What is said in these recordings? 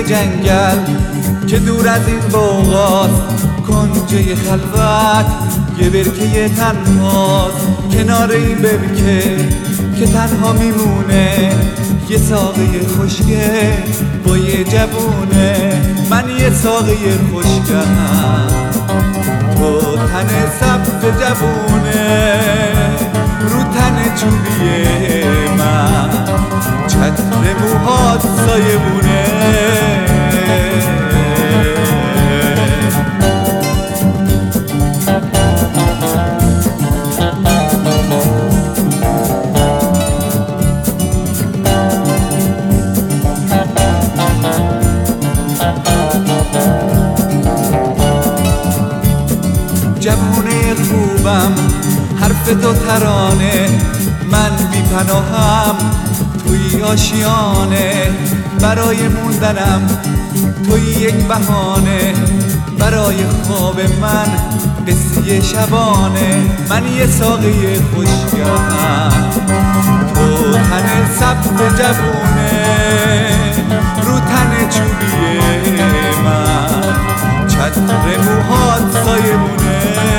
جنگل که دور از این بوغاست، کنجه خلوت یه برکه تنهاست. کنار این برکه که تنها میمونه یه ساقه خشکه با یه جوونه. من یه ساقه خشکم، تو تن سبز جوونه، رو تن چوبیه من چتر موهات سایبونه. جوونه خوبم حرف تو ترانه، من بی پناهم توی آشیانه. برای موندنم توی یک بهانه، برای خواب من قصه شبانه. من یه ساقه خشکم، تو تن سبز جوونه، رو تن چوبیه من چتر موهات سایبونه.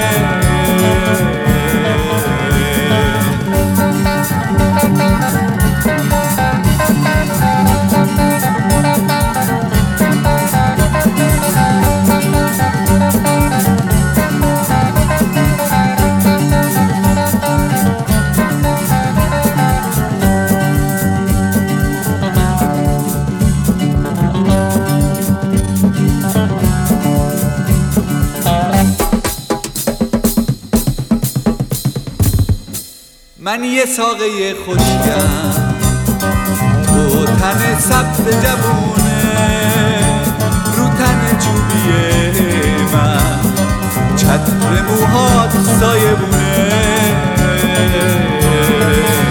من یه ساقه خشکم، تو تن سبز جوونه، رو تن چوبیه من چتر موهات سایبونه.